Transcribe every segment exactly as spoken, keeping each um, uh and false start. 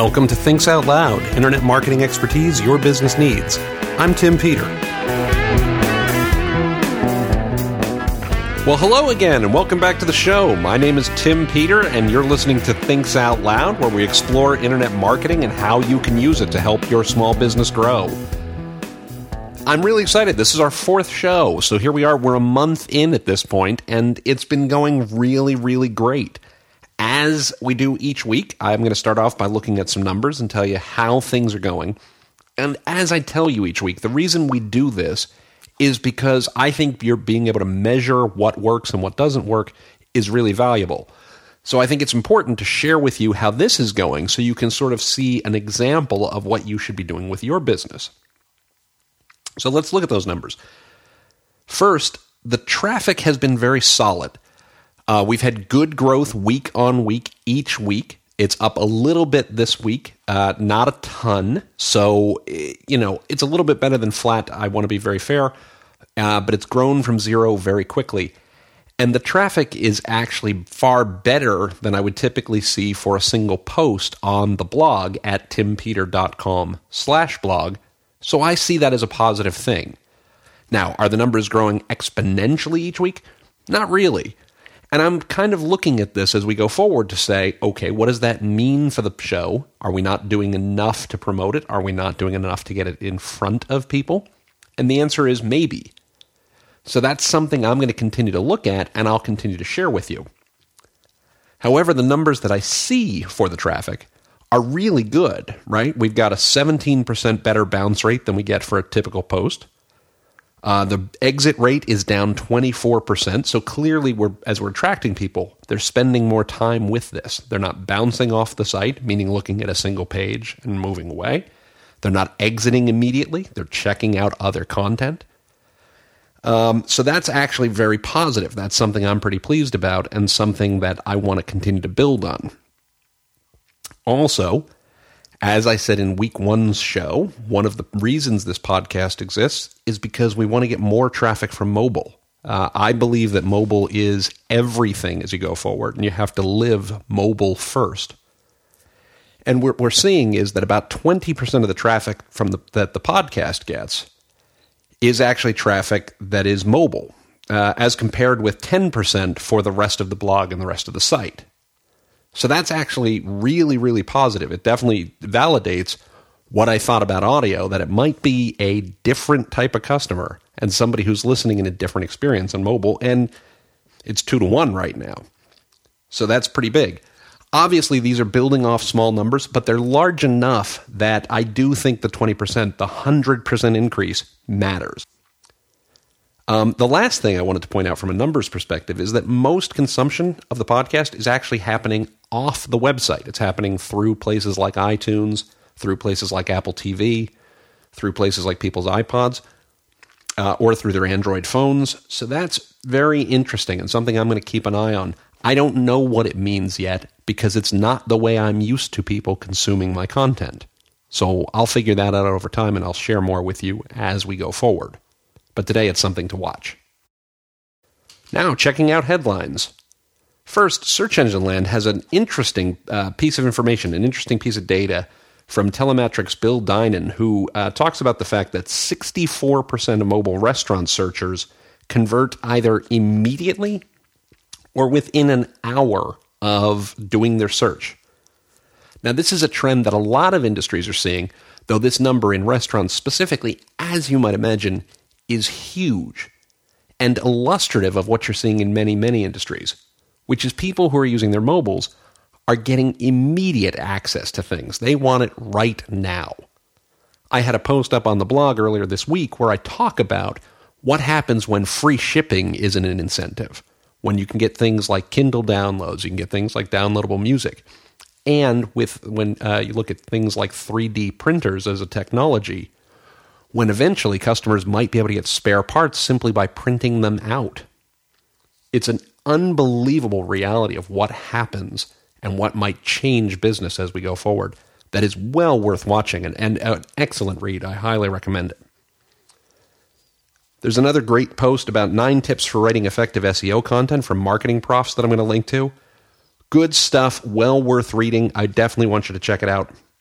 Welcome to Thinks Out Loud, internet marketing expertise your business needs. I'm Tim Peter. Well, hello again, and welcome back to the show. My name is Tim Peter, and you're listening to Thinks Out Loud, where we explore internet marketing and how you can use it to help your small business grow. I'm really excited. This is our fourth show, so here we are. We're a month in at this point, and it's been going really, really great. As we do each week, I'm going to start off by looking at some numbers and tell you how things are going. And as I tell you each week, the reason we do this is because I think you're being able to measure what works and what doesn't work is really valuable. So I think it's important to share with you how this is going so you can sort of see an example of what you should be doing with your business. So let's look at those numbers. First, the traffic has been very solid. Uh, we've had good growth week on week each week. It's up a little bit this week, uh, not a ton. So, you know, it's a little bit better than flat. I want to be very fair, uh, but it's grown from zero very quickly. And the traffic is actually far better than I would typically see for a single post on the blog at timpeter.com slash blog. So I see that as a positive thing. Now, are the numbers growing exponentially each week? Not really. And I'm kind of looking at this as we go forward to say, okay, what does that mean for the show? Are we not doing enough to promote it? Are we not doing enough to get it in front of people? And the answer is maybe. So that's something I'm going to continue to look at, and I'll continue to share with you. However, the numbers that I see for the traffic are really good, right? We've got a seventeen percent better bounce rate than we get for a typical post. Uh, the exit rate is down twenty-four percent, so clearly we're as we're attracting people, they're spending more time with this. They're not bouncing off the site, meaning looking at a single page and moving away. They're not exiting immediately. They're checking out other content. Um, so that's actually very positive. That's something I'm pretty pleased about and something that I want to continue to build on. Also, as I said in week one's show, one of the reasons this podcast exists is because we want to get more traffic from mobile. Uh, I believe that mobile is everything as you go forward, and you have to live mobile first. And what we're seeing is that about twenty percent of the traffic from the, that the podcast gets is actually traffic that is mobile, uh, as compared with ten percent for the rest of the blog and the rest of the site. So that's actually really, really positive. It definitely validates what I thought about audio, that it might be a different type of customer and somebody who's listening in a different experience on mobile, and it's two to one right now. So that's pretty big. Obviously, these are building off small numbers, but they're large enough that I do think the twenty percent, the one hundred percent increase matters. Um, the last thing I wanted to point out from a numbers perspective is that most consumption of the podcast is actually happening off the website. It's happening through places like iTunes, through places like Apple T V, through places like people's iPods, uh, or through their Android phones. So that's very interesting and something I'm going to keep an eye on. I don't know what it means yet because it's not the way I'm used to people consuming my content. So I'll figure that out over time and I'll share more with you as we go forward. But today it's something to watch. Now, checking out headlines. First, Search Engine Land has an interesting uh, piece of information, an interesting piece of data from Telemetrics' Bill Dinan, who uh, talks about the fact that sixty-four percent of mobile restaurant searchers convert either immediately or within an hour of doing their search. Now, this is a trend that a lot of industries are seeing, though this number in restaurants specifically, as you might imagine, is huge and illustrative of what you're seeing in many, many industries, which is people who are using their mobiles are getting immediate access to things. They want it right now. I had a post up on the blog earlier this week where I talk about what happens when free shipping isn't an incentive, when you can get things like Kindle downloads, you can get things like downloadable music, and with when uh, you look at things like three D printers as a technology, when eventually customers might be able to get spare parts simply by printing them out. It's an unbelievable reality of what happens and what might change business as we go forward that is well worth watching and, and an excellent read. I highly recommend it. There's another great post about nine tips for writing effective S E O content from Marketing Profs that I'm going to link to. Good stuff, well worth reading. I definitely want you to check it out.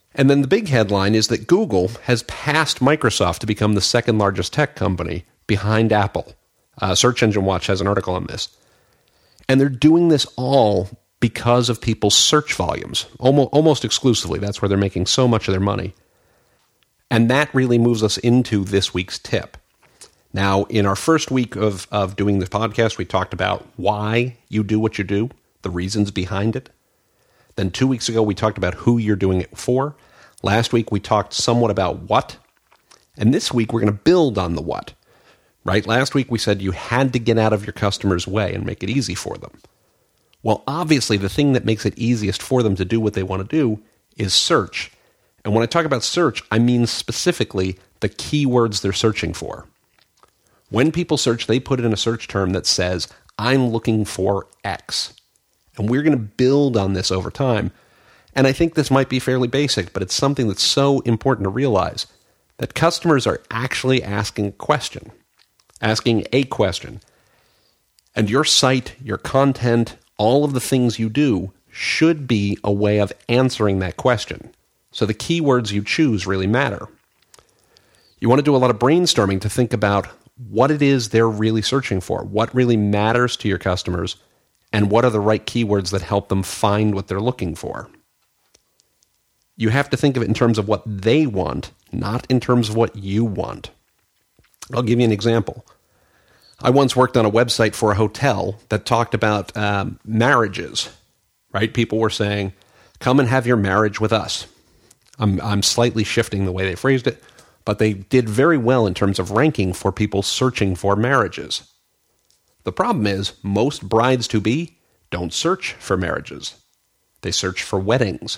And then the big headline is that Google has passed Microsoft to become the second largest tech company behind Apple. Uh, Search Engine Watch has an article on this. And they're doing this all because of people's search volumes, almost, almost exclusively. That's where they're making so much of their money. And that really moves us into this week's tip. Now, in our first week of, of doing this podcast, we talked about why you do what you do, the reasons behind it. Then two weeks ago, we talked about who you're doing it for. Last week, we talked somewhat about what. And this week, we're going to build on the what. Right? Last week, we said you had to get out of your customer's way and make it easy for them. Well, obviously, the thing that makes it easiest for them to do what they want to do is search. And when I talk about search, I mean specifically the keywords they're searching for. When people search, they put in a search term that says, I'm looking for X. And we're going to build on this over time. And I think this might be fairly basic, but it's something that's so important to realize that customers are actually asking a question, asking a question. And your site, your content, all of the things you do should be a way of answering that question. So the keywords you choose really matter. You want to do a lot of brainstorming to think about what it is they're really searching for, what really matters to your customers, and what are the right keywords that help them find what they're looking for. You have to think of it in terms of what they want, not in terms of what you want. I'll give you an example. I once worked on a website for a hotel that talked about um, marriages, right? People were saying, come and have your marriage with us. I'm, I'm slightly shifting the way they phrased it, but they did very well in terms of ranking for people searching for marriages. The problem is, most brides-to-be don't search for marriages. They search for weddings.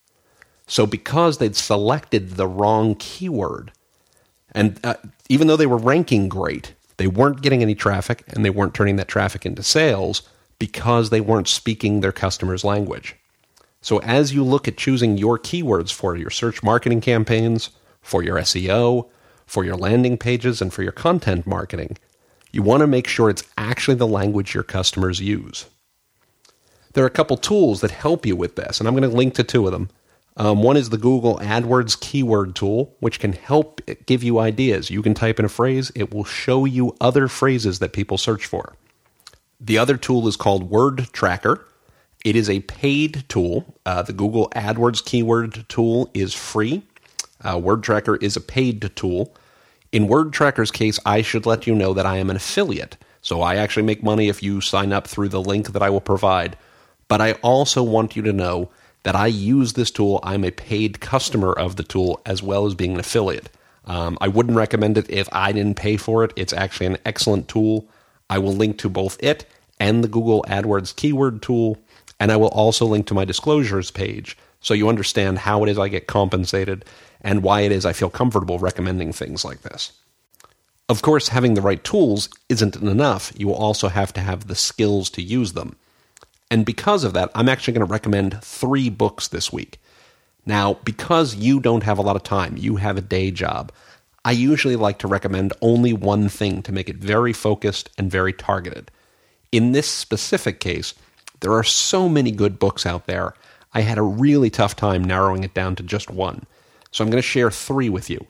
So because they'd selected the wrong keyword, and uh, even though they were ranking great, they weren't getting any traffic, and they weren't turning that traffic into sales because they weren't speaking their customer's language. So as you look at choosing your keywords for your search marketing campaigns, for your S E O, for your landing pages, and for your content marketing, you want to make sure it's actually the language your customers use. There are a couple tools that help you with this, and I'm going to link to two of them. Um, one is the Google AdWords keyword tool, which can help give you ideas. You can type in a phrase, it will show you other phrases that people search for. The other tool is called Word Tracker. It is a paid tool. Uh, the Google AdWords keyword tool is free. Uh, Word Tracker is a paid tool. In Word Tracker's case, I should let you know that I am an affiliate. So I actually make money if you sign up through the link that I will provide. But I also want you to know that I use this tool. I'm a paid customer of the tool as well as being an affiliate. Um, I wouldn't recommend it if I didn't pay for it. It's actually an excellent tool. I will link to both it and the Google AdWords keyword tool, and I will also link to my disclosures page so you understand how it is I get compensated and why it is I feel comfortable recommending things like this. Of course, having the right tools isn't enough. You will also have to have the skills to use them. And because of that, I'm actually going to recommend three books this week. Now, because you don't have a lot of time, you have a day job, I usually like to recommend only one thing to make it very focused and very targeted. In this specific case, there are so many good books out there, I had a really tough time narrowing it down to just one. So I'm going to share three with you.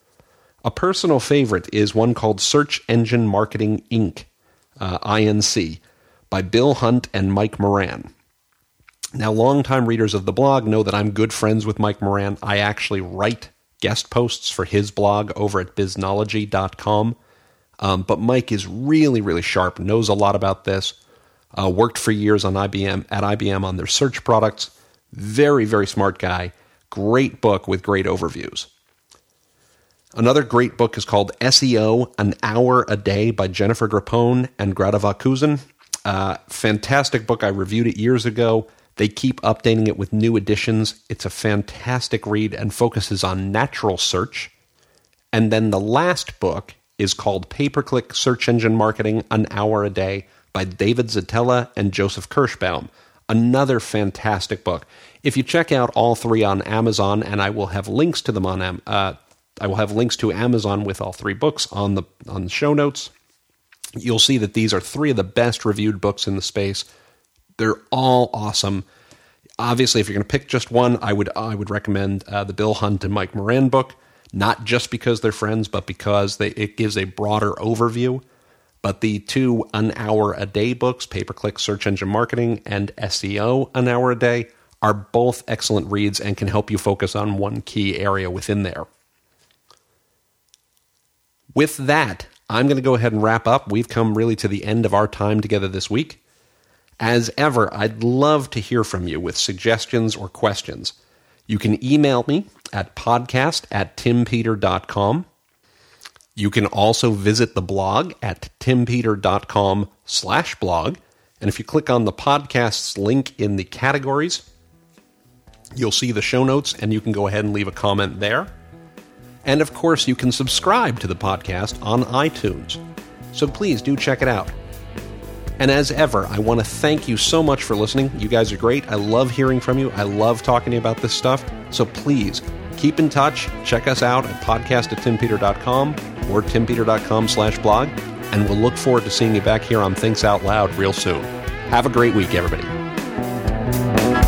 A personal favorite is one called Search Engine Marketing, Incorporated, uh, I N C, by Bill Hunt and Mike Moran. Now, longtime readers of the blog know that I'm good friends with Mike Moran. I actually write guest posts for his blog over at biznology dot com. Um, but Mike is really, really sharp, knows a lot about this, uh, worked for years on I B M at I B M on their search products. Very, very smart guy. Great book with great overviews. Another great book is called S E O, An Hour a Day by Jennifer Grappone and Greta Vakuzen. Uh, fantastic book. I reviewed it years ago. They keep updating it with new editions. It's a fantastic read and focuses on natural search. And then the last book is called Pay-Per-Click Search Engine Marketing, An Hour a Day by David Zetella and Joseph Kirschbaum. Another fantastic book. If you check out all three on Amazon, and I will have links to them on uh, I will have links to Amazon with all three books on the on the show notes. You'll see that these are three of the best reviewed books in the space. They're all awesome. Obviously, if you're going to pick just one, I would I would recommend uh, the Bill Hunt and Mike Moran book, not just because they're friends, but because they, it gives a broader overview. But the two An Hour a Day books, Pay-Per-Click Search Engine Marketing and S E O An Hour a Day, are both excellent reads and can help you focus on one key area within there. With that, I'm going to go ahead and wrap up. We've come really to the end of our time together this week. As ever, I'd love to hear from you with suggestions or questions. You can email me at podcast at timpeter dot com. You can also visit the blog at timpeter.com slash blog. And if you click on the podcast's link in the categories, you'll see the show notes, and you can go ahead and leave a comment there. And of course, you can subscribe to the podcast on iTunes. So please do check it out. And as ever, I want to thank you so much for listening. You guys are great. I love hearing from you. I love talking to you about this stuff. So please keep in touch. Check us out at podcast at timpeter dot com or timpeter.com slash blog. And we'll look forward to seeing you back here on Thinks Out Loud real soon. Have a great week, everybody.